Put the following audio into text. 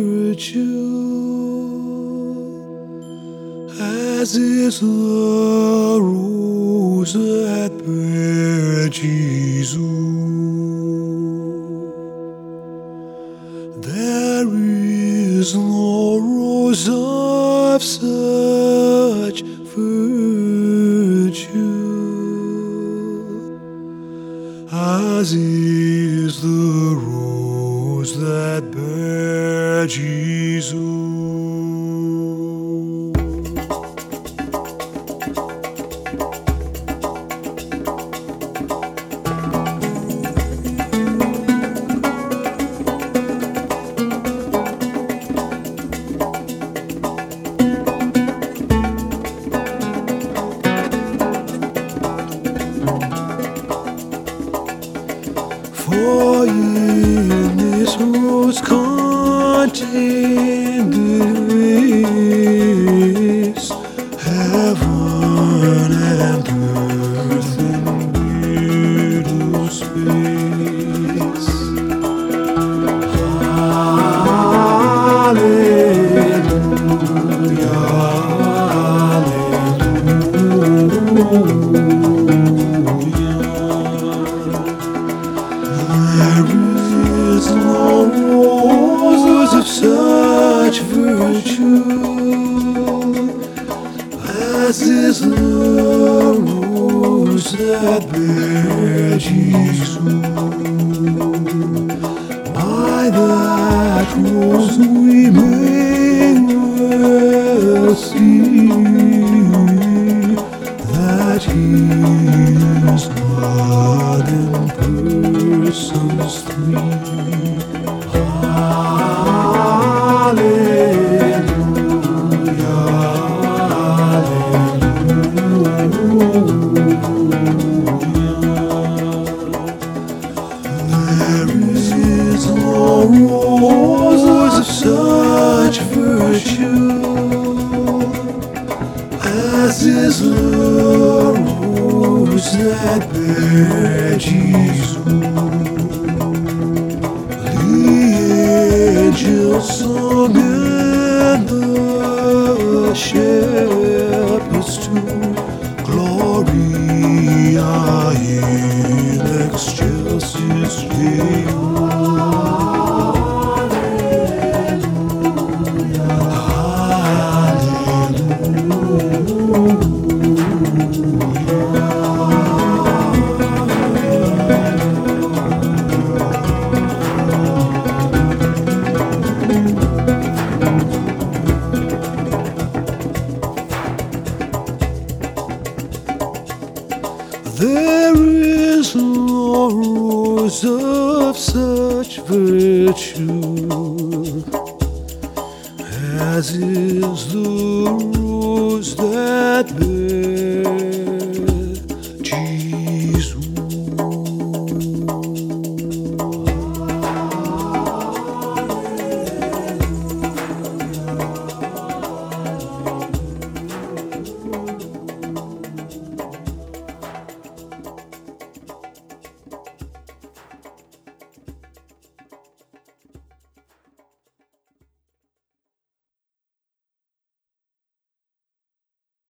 virtue, as is the rose that bare Jesus. There is no rose of such virtue as is the rose that bare Jesus. For in this rose contained is heaven and earth in middle space. Hallelujah, hallelujah. There is no rose of such virtue as is the rose that bare Jesus. By that rose we may well see that He is God in persons three. Hallelujah, hallelujah. There is no rose of such virtue as is the rose that bare Jesus. The angels sung and the shepherds too, Gloria in excelsis Deo. There is no rose of such virtue as is the rose that